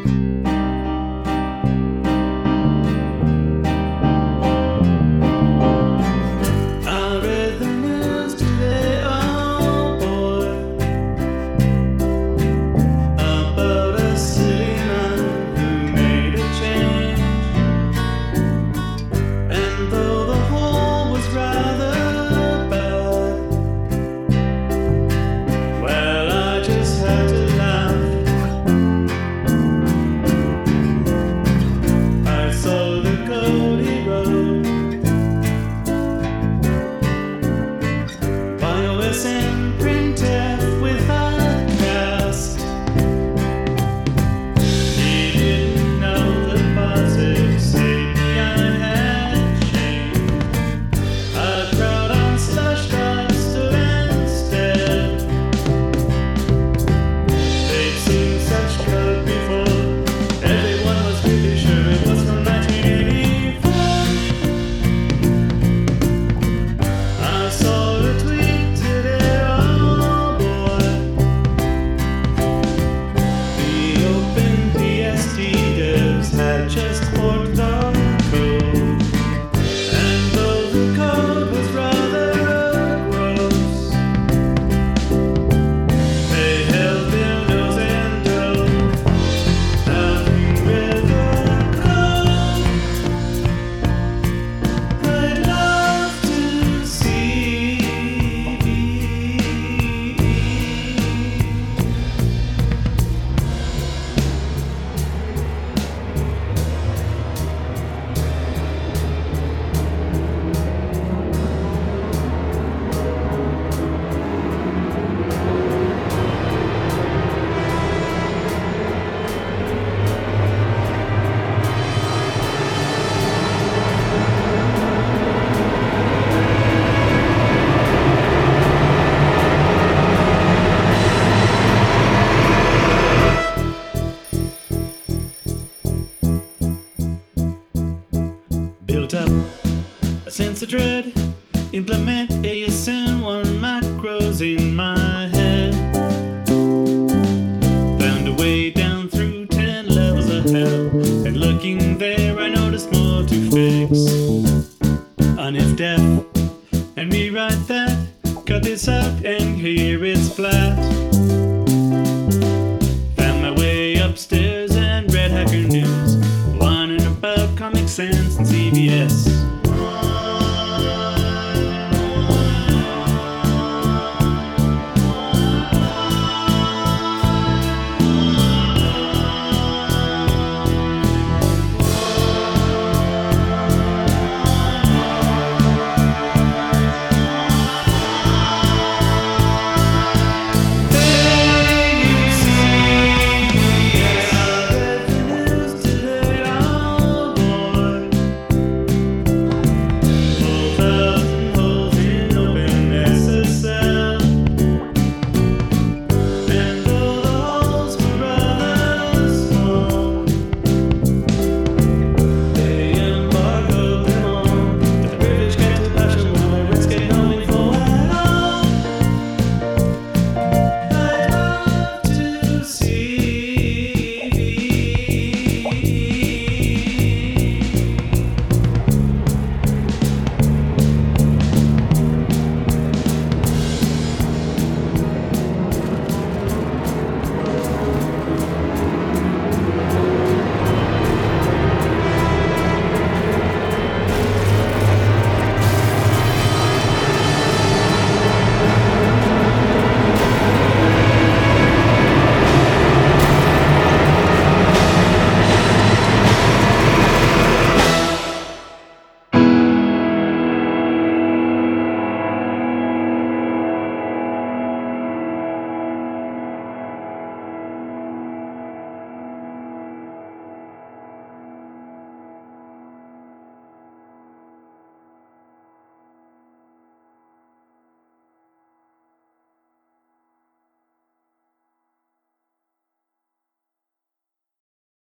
Built up a sense of dread, implement ASM 1 macros in my head. Found a way down through 10 levels of hell, and looking there I noticed more to fix. Unif def and rewrite that, cut this out and here it's flat. Found my way upstairs and read Hacker News, whining about Comic Sans and CBS.